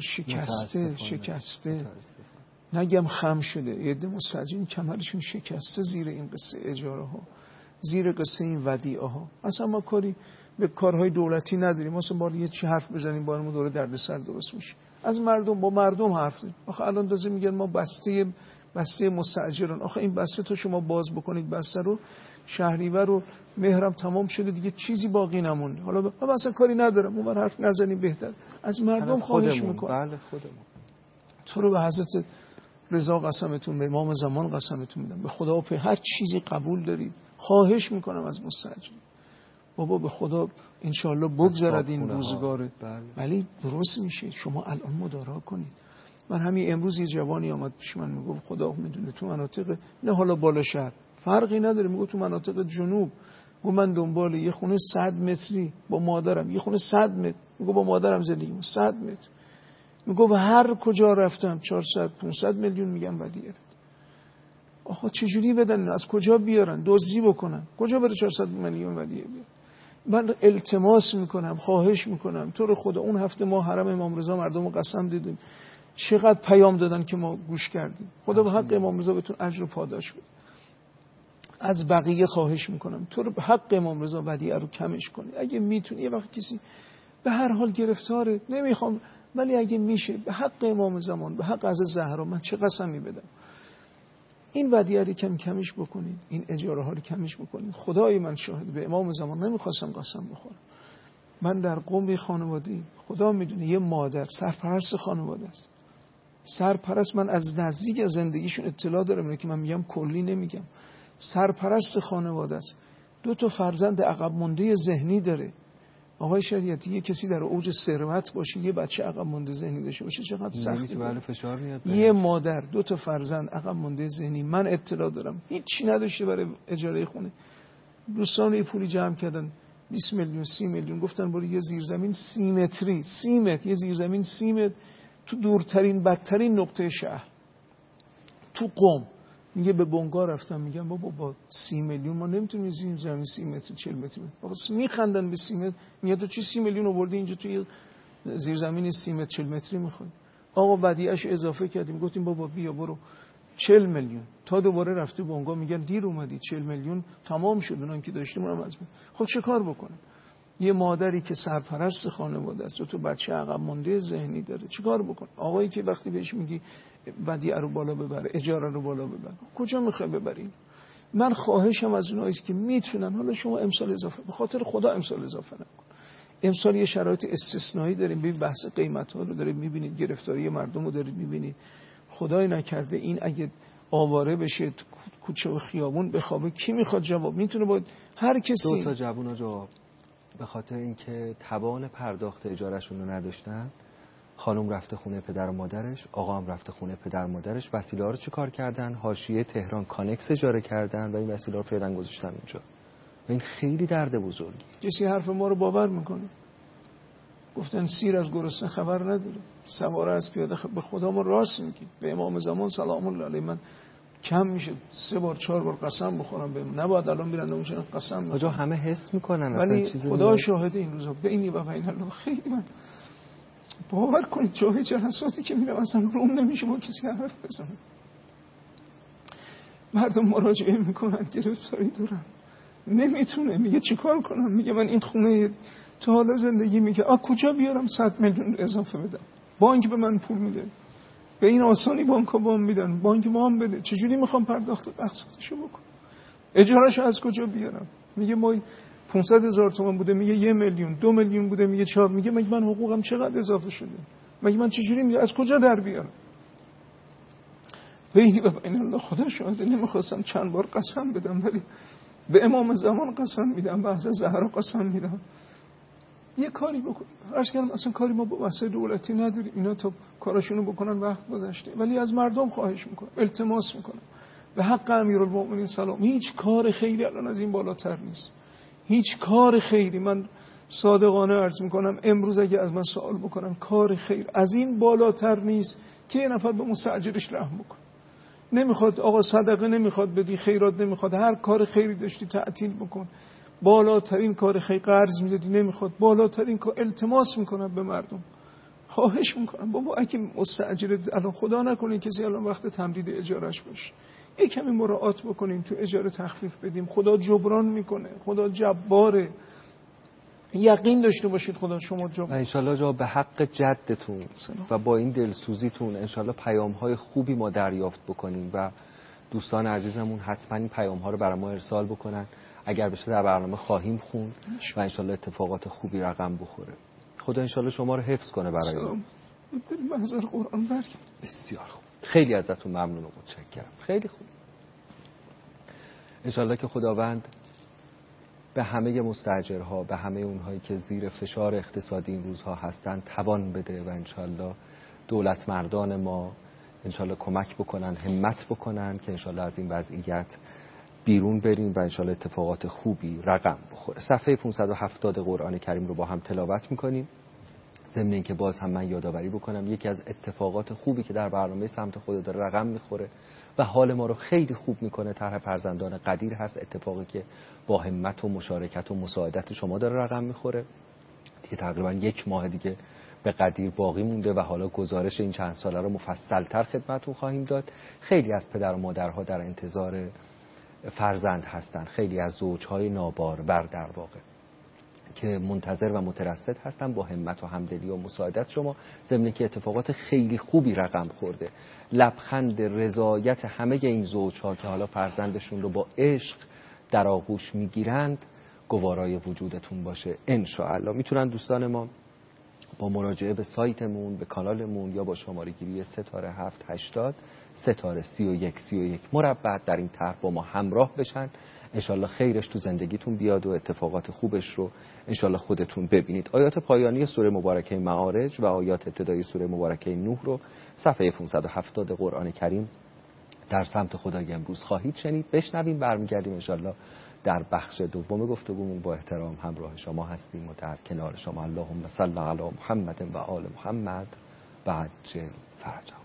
شکسته نگم خم شده. عده مستاجرین کمرشون شکسته زیر این قصه اجاره ها، زیر قصه این ودیعه ها. اصلا ما کاری به کارهای دولتی نداریم، مثلا بار یه چی حرف بزنیم بارمون دوره دردسر درست میشه. از مردم با مردم حرف زنیم. آخه الان دازه میگن ما بسته مستاجران، آخه این بسته تو شما باز بکنید بسته رو، شهریور و مهرم تمام شده دیگه چیزی باقی نمونده. حالا من اصلا کاری ندارم، اون حرف نزنیم بهتر. از مردم خواهش میکنم. بله خودمون. تو رو به حضرت رضا قسمتون، به امام زمان قسمتون میدم، به خدا به هر چیزی قبول دارید، خواهش میکنم از مستاجر بابا به خدا انشالله بگذرد این روزگاره. ولی درست میشه. شما الان مدارا کنید. من همین امروز یه جوانی آمد پیش من میگفت خدا میدونه تو مناطق نه حالا بالا شهر فرقی نداره، میگه تو مناطق جنوب، گفت من دنبال یه خونه 100 متری با مادرم، یه خونه 100 متر، میگه با مادرم زندگی 100 متر، میگه هر کجا رفتم 400 500 میلیون میگن ودیعه. آخه چجوری بدن؟ از کجا بیارن؟ دزدی بکنن؟ کجا بره 400 میلیون ودیعه بیارن؟ من التماس میکنم، خواهش میکنم تو رو خدا. اون هفته ما حرم امام رضا مردم رو قسم دیدیم، چقدر پیام دادن که ما گوش کردیم. خدا به حق امام رضا بهتون اجر و پاداش بده. از بقیه خواهش میکنم تو رو به حق امام رضا ودیعه رو کمش کنید اگه میتونی. یه وقت کسی به هر حال گرفتاره، نمیخوام، ولی اگه میشه به حق امام زمان، به حق از زهرا، من چه قسمی بدم، این ودیعه رو کمش بکنید، این اجاره ها رو کمش بکنید. خدای من شاهد، به امام زمان نمیخواستم قسم بخورم. من در قومی خانواده‌ای، خدا میدونه، یه مادر سرپرست خانواده است، سرپرست. من از نزدیک از زندگیشون اطلاع دارم که من میگم کلی نمیگم. سرپرست خانواده است، 2 فرزند عقب مونده ذهنی داره، آقای شریعتی یه کسی در اوج ثروت باشه یه بچه عقب مونده ذهنی داشته باشه چقدر سخته. بله فشار میاد. یه مادر 2 تا فرزند عقب مونده ذهنی، من اطلاع دارم هیچی نداشته برای اجاره خونه، دوستان یه پولی جمع کردن 20 میلیون 30 میلیون، گفتن برو یه زیرزمین 30 متری 30 متر، یه زیرزمین 30 متر تو دورترین بدترین نقطه شهر تو قم. میگه به بنگا رفتم، میگم بابا با 30 میلیون ما نمیتونیم زیرزمین 30 متر 40 متر. آقا میخندن به 30 متر. میگه تو چی 30 میلیون آوردی اینجا توی زیرزمین 30 متر 40 متری میخوای؟ آقا بدیعش اضافه کردیم، گفتیم بابا بیا برو 40 میلیون. تا دوباره رفته بنگا میگن دیر اومدی، 40 میلیون تمام شد، اونم که داشتیم اونم از من. خب چه کار بکنم؟ یه مادری که سرپرست خانواده است و تو بچه عقب مونده ذهنی داره چیکار بکن؟ آقایی که وقتی بهش میگی ودیعه رو بالا ببره، اجاره رو بالا ببر، کجا میخوای ببری؟ من خواهشم از اونایی که میتونن، حالا شما امسال اضافه، به خاطر خدا امسال اضافه نکن. امسال یه شرایط استثنایی داریم، ببین بحث قیمت ها رو دارید میبینید، گرفتاری مردم رو دارید میبینید. خدای نکرده این اگه آواره بشه کوچه و خیابون بخوابه کی میخواد جواب؟ میتونه با هر کسی. 2 تا جوونا جواب به خاطر اینکه توان پرداخت اجارهشون رو نداشتن، خانم رفته خونه پدر و مادرش، آقا هم رفته خونه پدر و مادرش، وسیله ها رو چی کار کردن؟ حاشیه تهران کانکس اجاره کردن و این وسیله ها رو فعلا گذاشتن اونجا. و این خیلی درد بزرگی. کسی حرف ما رو باور میکنه؟ گفتن سیر از گرسنه خبر نداره، سواره از پیاده به خدا ما راست میگیم. به امام زمان سلام الله علیه من کم میشه 3 بار 4 بار قسم بخورم بهم، نباید الان میرن اونجا قسم میخورن. آجا همه حس میکنن اصلا چیزی خدا شاهد این روزا بینی و بین الله. خیلی من باور کنید جای جلساتی که میرم اصلا روم نمیشه با کسی حرف بزنم. مردم مراجعه میکنن گرفتاری دارن، نمیتونه، میگه چیکار کنم؟ میگه من این خونه تا حالا زندگی میگه کجا بیارم 100 میلیون اضافه بدم؟ بانک به من پول میده، به این آسانی بانک‌ها وام میدن، بانک وام بده، چجوری میخوام پرداخت اقساطشو بکنم؟ اجارهشو از کجا بیارم؟ میگه ما 500,000 تومان بوده، میگه 1 میلیون 2 میلیون بوده، میگه 4. میگه من حقوقم چقدر اضافه شده؟ میگه من چجوری میگه از کجا در بیارم؟ بینی و بین الله خدا شاهده نمیخواستم چند بار قسم بدم، ولی به امام زمان قسم میدم، به حضرت زهرا قسم میدم. یه کاری بکن. عرض کردم اصلا کاری ما با واسه دولتی نداریم، اینا تا کاراشونو بکنن وقت گذشته، ولی از مردم خواهش میکنم، التماس میکنم به حق امیرالمومنین سلام، هیچ کار خیری الان از این بالاتر نیست. هیچ کار خیری، من صادقانه عرض میکنم امروز اگه از من سوال بکنن کار خیر از این بالاتر نیست که یه نفر به مستاجرش رحم بکنه. نمیخواد آقا صدقه نمیخواد بدی، خیرات نمیخواد، هر کار خیری داشتی تعطیل بکن. بالاترین کار خیر قرض میدادی نمیخواد، بالاترین کار التماس میکنم به مردم، خواهش میکنم بابا اگه مستاجر الان خدا نکنه کسی الان وقت تمدید اجارش باشه، یک کمی مراعات بکنیم تو اجاره تخفیف بدیم، خدا جبران میکنه، خدا جباره، یقین داشته باشید خدا شما جبران. و انشالله جا به حق جدتون و با این دلسوزیتون انشالله پیام‌های خوبی ما دریافت بکنیم و دوستان عزیزمون حتما این پیام‌ها رو برای ما ارسال بکنن، اگر بشه در برنامه خواهیم خوند و انشالله اتفاقات خوبی رقم بخوره. خدا انشالله شما رو حفظ کنه برای ما. منظر قرآن برگرد. بسیار خوب، خیلی ازتون ممنون و متشکرم، خیلی خوب. انشالله که خداوند به همه مستاجرها، به همه اونهایی که زیر فشار اقتصادی این روزها هستن توان بده و انشالله دولت مردان ما انشالله کمک بکنن، همت بکنن که انشالله از این وضعیت بیرون بریم و انشالله اتفاقات خوبی رقم بخوره. صفحه 570 قرآن کریم رو با هم تلاوت میکنیم. ضمن اینکه باز هم من یادآوری بکنم یکی از اتفاقات خوبی که در برنامه سمت خدا داره رقم میخوره و حال ما رو خیلی خوب میکنه طرح فرزندان قدیر هست، اتفاقی که با همت و مشارکت و مساعدت شما داره رقم میخوره. دیگه تقریبا 1 ماه دیگه به قدیر باقی مونده و حالا گزارش این چند ساله رو مفصل‌تر خدمتتون خواهیم داد. خیلی از پدر و مادرها در انتظار فرزند هستن، خیلی از زوجهای نابارور در واقع که منتظر و مترصد هستن با همت و همدلی و مساعدت شما، ضمن که اتفاقات خیلی خوبی رقم خورده. لبخند رضایت همه این زوجها که حالا فرزندشون رو با عشق در آغوش میگیرند گوارای وجودتون باشه ان شاء الله. میتونن دوستان ما با مراجعه به سایتمون، به کانالمون یا با شماره گیری 3780 3131 مربع در این طرح با ما همراه بشن. انشالله خیرش تو زندگیتون بیاد و اتفاقات خوبش رو انشالله خودتون ببینید. آیات پایانی سوره مبارکه معارج و آیات ابتدایی سوره مبارکه نوح رو صفحه 570 قرآن کریم در سمت خدای امروز خواهید شنید. بشنویم، برمیگردیم انشالله در بخش دوم گفتگومون با احترام همراه شما هستیم و در کنار شما. اللهم صل علی محمد و آل محمد و عجل فرجهم.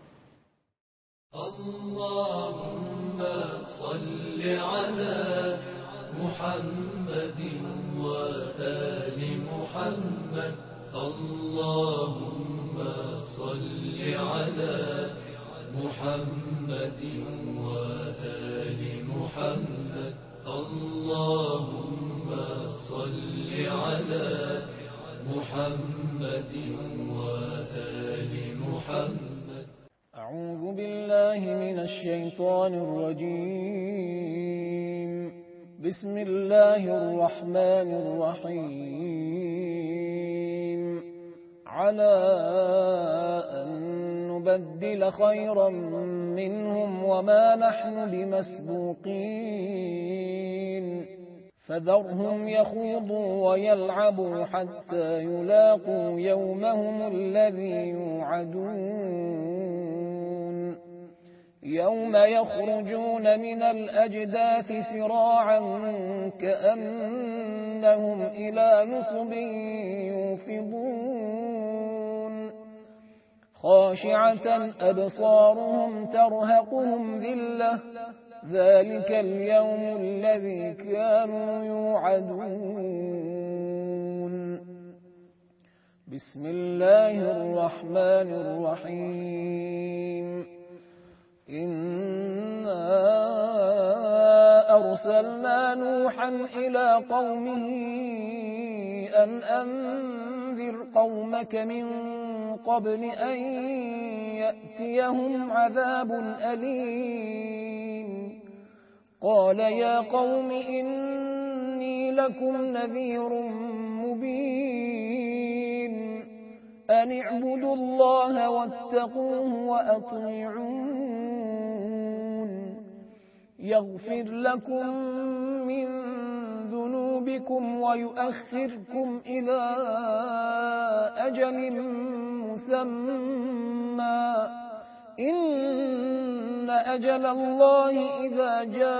اللهم صل على محمد وآل محمد. اللهم صل على محمد وآل محمد. اللهم صل على محمد وآل محمد. أعوذ بالله من الشيطان الرجيم. بسم الله الرحمن الرحيم. على أن نبدل خيرا منهم وما نحن بمسبوقين فذرهم يخوضوا ويلعبوا حتى يلاقوا يومهم الذي يوعدون يوم يخرجون من الأجداث سراعا كأنهم إلى نصب يوفضون خاشعة أبصارهم ترهقهم ذلة ذلك اليوم الذي كانوا يوعدون. بسم الله الرحمن الرحيم. إنا أرسلنا نوحا إلى قومه أن أنذر قومك من قبل أن يأتيهم عذاب أليم. قال يا قوم إني لكم نذير مبين أن اعبدوا الله واتقوه وأطيعون يغفر لكم من ذنوبكم ويؤخركم إلى أجل مسمى إن أجل الله إذا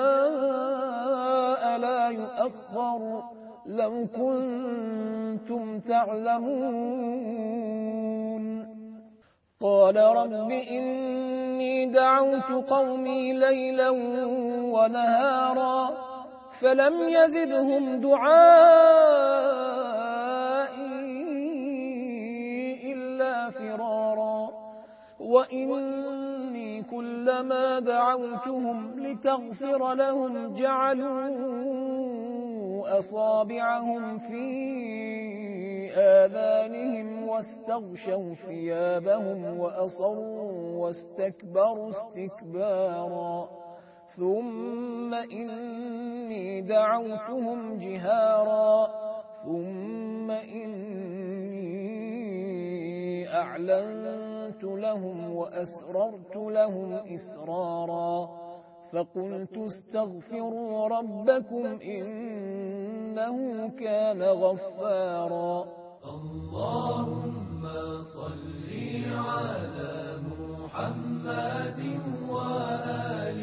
جاء لا يؤخر لو كنتم تعلمون. قال رب إني دعوت قومي ليلا ونهارا فلم يزدهم دعائي إلا فرارا وإني كلما دعوتهم لتغفر لهم جعلوا أصابعهم في آذانهم واستغشوا ثيابهم وأصروا واستكبروا استكبارا ثم إني دعوتهم جهارا ثم إني أعلنت لهم وأسررت لهم إسرارا فقلت استغفروا ربكم إنه كان غفارا. اللهم صل على محمد وآل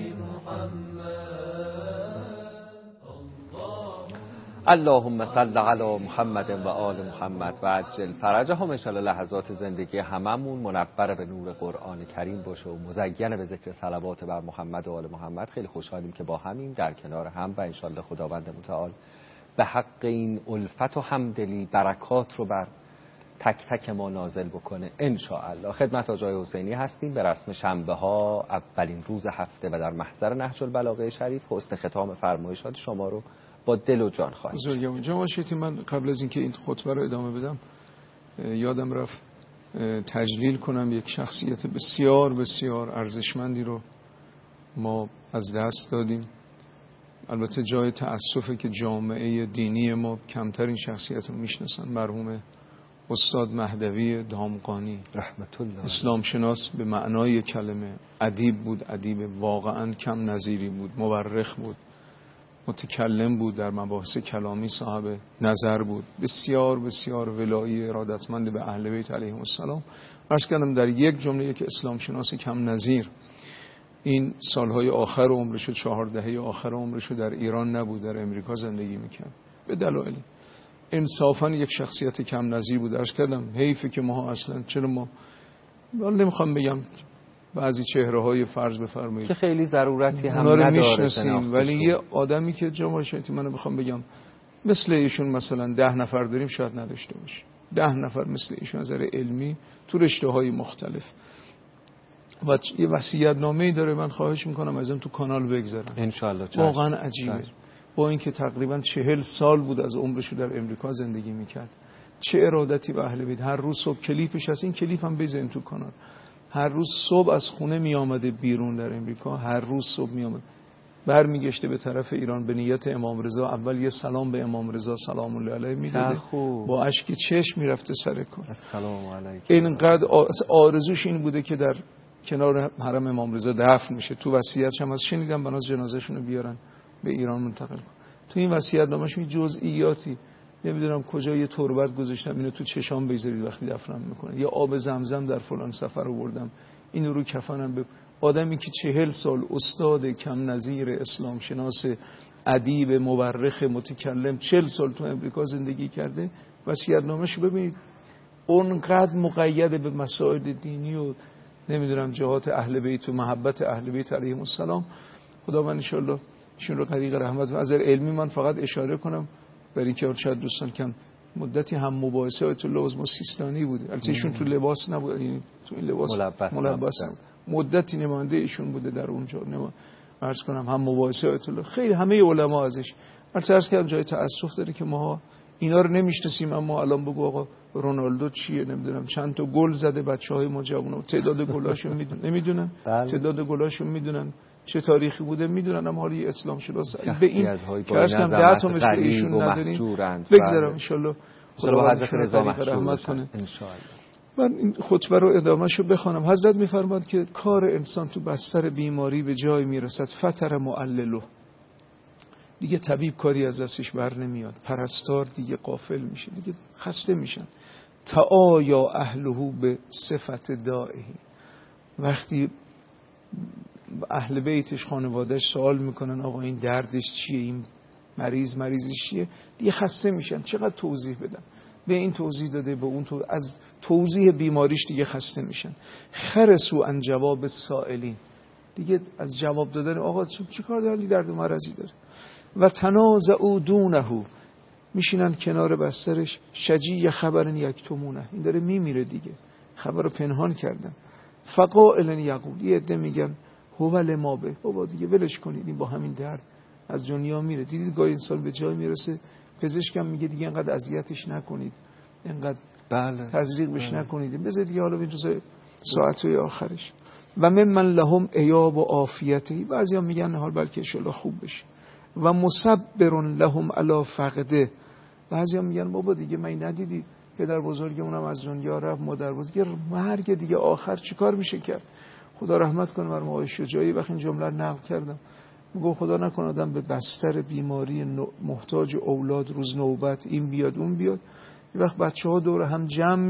اللهم صل علی محمد و آل محمد و عجل فرجهم. انشاءالله لحظات زندگی هممون منور به نور قرآن کریم باشه و مزین به ذکر صلوات بر محمد و آل محمد. خیلی خوشحالیم که با همیم در کنار هم و انشاءالله خداوند متعال به حق این الفت و همدلی برکات رو بر تک تک ما نازل بکنه انشاءالله. خدمت آقای حسینی هستیم به رسم شنبه ها اولین روز هفته و در محضر نهج البلاغه شریف حسن ختام فرمایشات شما رو با دل و جان خواهیم. بزرگوار جناب شیخی، من قبل از اینکه این خطبه رو ادامه بدم یادم رفت تجلیل کنم یک شخصیت بسیار بسیار ارزشمندی رو ما از دست دادیم. البته جای تأسفه که جامعه دینی ما کمتر این شخصیت رو میشناسن. مرحوم استاد مهدوی دامغانی رحمت الله، اسلام شناس به معنای کلمه، ادیب بود، ادیب واقعا کم نظیری بود، مورخ بود، متکلم بود، در مباحث کلامی صاحب نظر بود، بسیار بسیار ولایی، ارادتمند به اهل بیت علیهم السلام. عرض کردم در یک جمله که اسلام شناس کم نظیر، این سالهای آخر عمرش، 4 دهه آخر عمرش در ایران نبود، در امریکا زندگی میکرد به دلایل. انصافا یک شخصیت کم نظیر بود. عرض کردم حیفه که ما اصلا، چرا ما نمیخوام بگم بعضی چهره‌های فرض بفرمایید که خیلی ضرورتی هم نداره میشناسیم، ولی یه آدمی که جمهوری اسلامی منو بخوام بگم مثل ایشون مثلا 10 نفر داریم شاید نداشته باشه. 10 نفر مثل ایشون از نظر علمی تو رشته‌های مختلف. و یه وصیت‌نامه‌ای داره، من خواهش میکنم ازم تو کانال بگذارم ان شاءالله. واقعا عجیبه. با اینکه تقریبا 40 سال بود از عمرش در امریکا زندگی میکرد، چه ارادتی به اهل بیت. هر روز صبح کلیپش هست، این کلیپ هم بزنید تو کانال. هر روز صبح از خونه می آمده بیرون در امریکا، هر روز صبح می آمد برمیگشته به طرف ایران به نیت امام رضا. اول یه سلام به امام رضا سلام الله علیه میداده، با اشک چشم میرفته سر کار. سلام علیکم. اینقدر آرزوش این بوده که در کنار حرم امام رضا دفن میشه. تو وصیتش هم از شنیدم بناز جنازه‌شون رو بیارن به ایران منتقل کن. تو این وصیت‌نامه‌ش می جزئیاتی، نمیدونم کجا یه تربت گذاشتم اینو تو چشام بذارید وقتی دفنم میکنه، یا آب زمزم در فلان سفر آوردم اینو رو کفنم آدمی که 40 سال استاد کم نظیر اسلام شناس ادیب مورخ متکلم 40 سال تو امریکا زندگی کرده، وصیت‌نامه‌شو ببینید اونقدر مقید به مسائل دینی و نمیدونم جهات اهل بیت و محبت اهل بیت علیهم السلام. خداوند ان شاء الله ایشون رو غریق رحمت. و از علمی من فقط اشاره کنم برای اینکه شاید دوستان کم مدتی هم مباحثه آیت الله عظمی سیستانی بوده، البته ایشون تو لباس نبود، یعنی تو این لباس ملبس نبود، مدتی نماینده ایشون بوده در اونجا. عرض کنم هم مباحثه آیت الله خیلی همه علما ازش عرض کردم جای تأسف داره که ما اینا رو نمیشناسیم. اما الان بگو آقا رونالدو چیه، نمیدونم چند تا گل زده، بچهای ما جوونا تعداد گلاشو میدونن، نمیدونن تعداد گلاشو میدونن، چه تاریخی بوده میدونن، اما حالی اسلام شناس به این که اصلا 10 تا مثل ایشون نداریم. بگذارم ان شاء الله خدا حضرت رضا رحمت کنه ان شاء الله. من این خطبه رو ادامهشو بخونم. حضرت میفرماد که کار انسان تو بستر بیماری به جای میرسد فتر معللو، دیگه طبیب کاری از دستش بر نمیاد، پرستار دیگه غافل میشه، دیگه خسته میشن. تعایا اهلهو به صفت دائهی، وقتی اهل بیتش خانوادهش سوال میکنن آقا این دردش چیه، این مریضش چیه، دیگه خسته میشن. چقدر توضیح بدم، به این توضیح داده به اون از توضیح بیماریش دیگه خسته میشن. خرسو عن جواب سائلین، دیگه از جواب دادن آقا چی کار داری، درد مرضی داره. و تنازعوا دونه، میشینن کنار بسترش. شجیع خبر یکتمونه، این داره میمیره دیگه، خبر رو پنهان کردن. فقائل یقول، یه عده میگن هو لما به، بابا دیگه ولش کنید این با همین درد از دنیا میره. دیدید گاهی انسان به جای میرسه پزشکم میگه دیگه اینقدر اذیتش نکنید، اینقدر تزریق بهش نکنید، بذارید دیگه حالا به جزء ساعت‌های آخرش. و من لهم ایاب و عافیته، بعضیا میگن حال بلکه ان شاء الله خوب بشه. و مصبر لهم علی فقده، بعضیا میگن بابا دیگه من ندیدی پدر بزرگمونم از دنیا رفت، مادر بزرگ، مرگ دیگه آخر چیکار میشه کرد. خدا رحمت کنه بر آقای شجاعی، وقتی این جمله رو نقل کردم میگم خدا نکنه آدم به بستر بیماری محتاج اولاد روز نوبت این بیاد اون بیاد، یه وقت بچه‌ها دور هم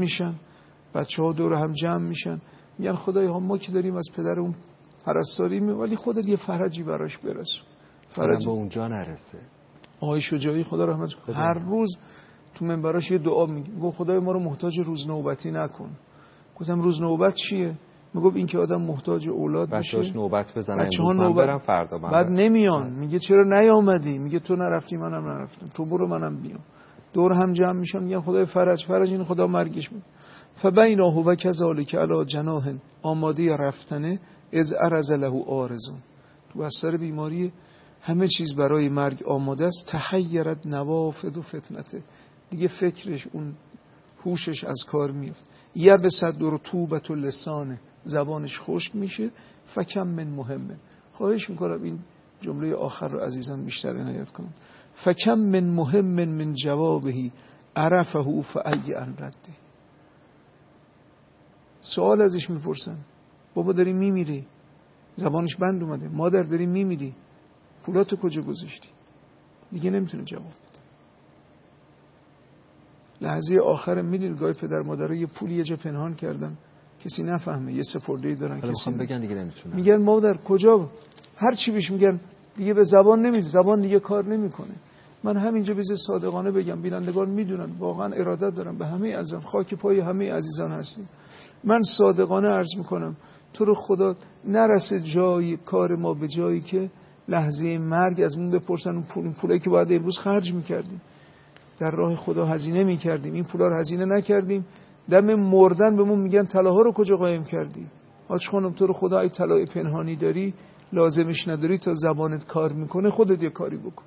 جمع میشن میگن خدایا ما که داریم از پدر اون پرستاری ولی خودت یه فرجی براش برسون. فرج به اونجا نرسه. آقای شجاعی خدا رحمت کنه هر روز تو منبراش یه دعا میگه خدای ما رو محتاج روز نوبتی نکن. گفتم روز نوبت چیه؟ میگه این که آدم محتاج اولاد بشه، بچه‌هاش نوبت بزنن، امروز من برم فردا من بعد نمیان. میگه چرا نیامدی؟ میگه تو نرفتی منم نرفتم، تو برو منم بیام. دور هم جمع میشن میگن خدای فرج این خدا مرگش میده. فبینه و کذالک علی جناح آماده رفتنه اذ ارز له آرزون، تو بستر بیماری همه چیز برای مرگ آماده است. تحیرت نوافذ و فتنته، دیگه فکرش اون هوشش از کار میفت. یبسد رطوبت لسانه، زبانش خشک میشه. فکم من مهمه، خواهش میکنم این جمله آخر رو عزیزان بیشتر عنایت کنم. فکم من مهم من جوابهی عرفه فای ان رده، سوال ازش میپرسن بابا داری میمیری، زبانش بند اومده، مادر داری میمیری، پولاتو کجا گذاشتی؟ دیگه نمیتونه جواب بده. لحظه آخر میدونید گاهی پدر مادرها یه پولی یه جا پنهان کردن کسی نفهمه، یه سپرده‌ای دارن کسی بگن دیگه نمیتونن، میگن مادر کجا، هر چی بهش میگن دیگه به زبان نمیده، زبان دیگه کار نمیکنه. من همینجا بذار صادقانه بگم، بینندگان میدونن واقعا ارادت دارم به همه عزیزان، خاک پای همه عزیزان هستیم. من صادقانه عرض میکنم تو رو خدا نرسه جای کار ما به جایی که لحظه مرگ از من بپرسن اون پولی که باید امروز خرج میکردیم در راه خدا هزینه میکردیم، این پولا رو هزینه نکردیم، دم مردن بهمون میگن طلاها رو کجا قایم کردی؟ حاج خانم تو رو خدا ای طلای پنهانی داری لازمش نداری تا زبانت کار میکنه خودت یه کاری بکن.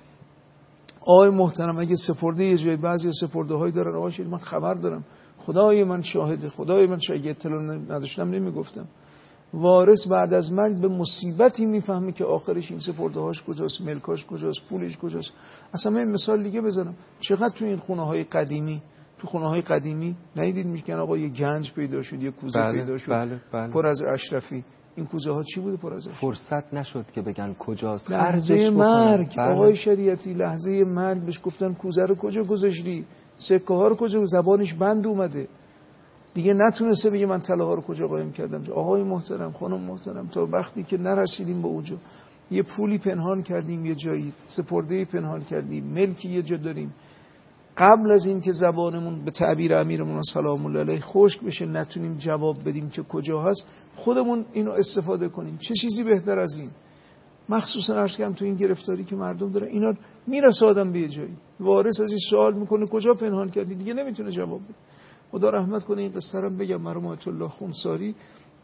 آقای محترم اگه سپرده یه جای بعضی سپرده هایی دارن آقای شهید من خبر دارم، خدای من شاهده، خدای من شاید اطلاع نداشتم نمیگفتم. وارث بعد از مرگ به مصیبتی میفهمه که آخرش این سپرده هاش کجاست، ملکاش کجاست، پولش کجاست. اصلا من مثال دیگه بزنم، چقدر تو این خونه های قدیمی، تو خونه های قدیمی ندیدید میگن آقا یه گنج پیدا شد، یه کوزه پیدا شد پر از اشرفی، این کوزه ها چی بوده پر از اشرفی؟ فرصت نشد که بگن کجاست، لحظه مرگ آقای شریعتی لحظه مرگ بهش گفتن کوزه رو کجا گذاشتی، سکه ها رو کجا، زبانش بند اومده دیگه نتونسته بگه من طلاها رو کجا قایم کردم. آقای محترم، خانم محترم، تا وقتی که نرسیدیم به اونجا یه پولی پنهان کردیم یه جایی، سپرده‌ای پنهان کردیم، ملکی یه جا داریم، قبل از این که زبانمون به تعبیر امیرمون سلام الله علیه خشک بشه نتونیم جواب بدیم که کجا هست، خودمون اینو استفاده کنیم. چه چیزی بهتر از این؟ مخصوصا عرض کردم تو این گرفتاری که مردم دارن اینا میرسه آدم به جایی، وارث از این سوال میکنه کجا پنهان کردی، دیگه نمیتونه جواب بده. خدا رحمت کنه این قصه رو بگم، مرحوم آیت الله خونساری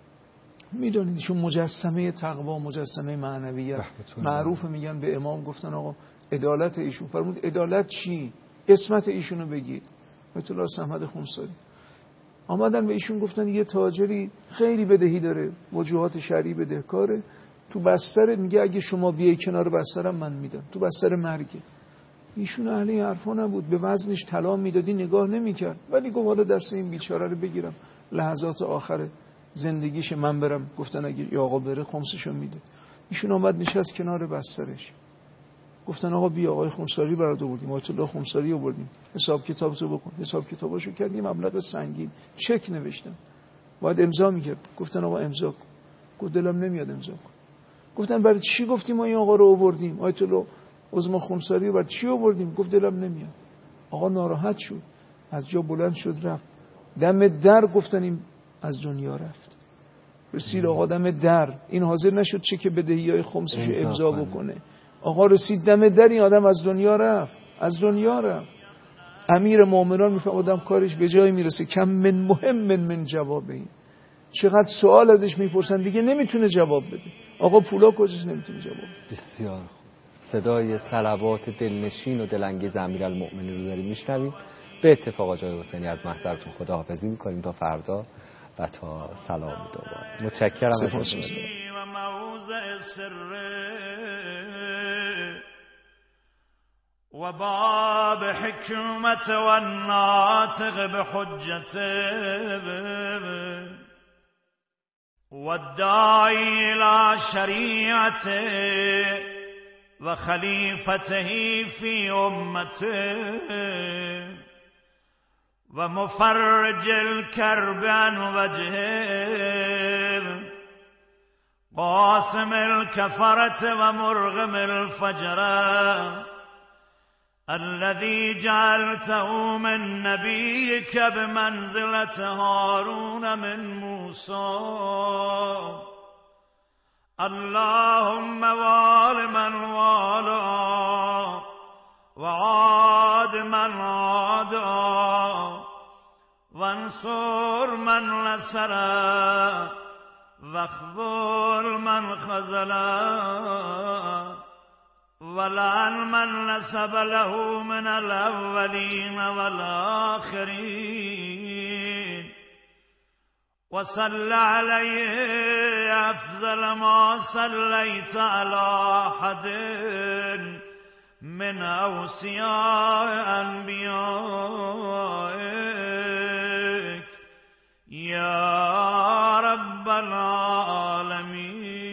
میدونید ایشون مجسمه تقوا، مجسمه معنویت معروف، میگن به امام گفتن آقا عدالت ایشون، فرمود عدالت چی؟ اسمت ایشونو بگید. آیت الله صمد خونساری آمدن به ایشون گفتن یه تاجری خیلی بدهی داره، وجوهات شرعی بدهکاره، تو بستر میگه اگه شما بیای کنار بسترم من میدم، تو بستر مرگه. ایشون اهل حرفا نبود، به وزنش طلا میدادی نگاه نمیکرد، ولی گفت حالا دست این بیچاره رو بگیرم لحظات آخر زندگیش من برم. گفتن اگه یا آقا بره خمسشو میده. ایشون آمد نشست کنار بسترش، گفتن آقا بیا آقای خونساری برات آوردیم، آیت الله خونساری آوردیم، حساب کتابتو بکن. حساب کتاباشو کردیم، مبلغ سنگین، چک نوشتم باید امضا میکرد. گفتن آقا امضا کن. گفت دلم نمیاد امضا کن. گفتن برای چی گفتیم ما این آقا رو آوردیم، آیت الله عظما خونساری رو برای چی آوردیم؟ گفت دلم نمیاد. آقا ناراحت شد، از جا بلند شد رفت. دم در گفتن این از دنیا رفت. رسید آقا دم در، این حاضر نشد چه که بدهیای خمسش امضا بکنه. آقا رسید دم در، این آدم از دنیا رفت، از دنیا رفت. امیر مومنان میفهم آدم کارش به جای میرسه، کم من مهم من جواب این، چقدر سوال ازش میپرسن دیگه نمیتونه جواب بده. آقا پولا کجاست؟ نمیتونه جواب بده. بسیار صدای صلوات دلنشین و دلانگیز امیرالمؤمنین رو داریم میشنویم. به اتفاق آقای حسینی از محضرتون خداحافظی میکنیم تا فردا و تا سلام دوباره. متشکرم از شما. و باب حکمت و ناطق بحجته و الداعی الى شریعته و خلیفته فی امته و مفرج الكرب عن وجهه قاسم الكفرة و مرغم الفجرة الذي جعلته من نبيك بمنزلة هارون من موسى اللهم وال من والا وعاد من عادا وانصر من نصر واخذل من خذل ولعن من نسب له من الأولين والآخرين وصل عليه أفضل ما صليت على أحد من أوصياء أنبيائك یا رب العالمین.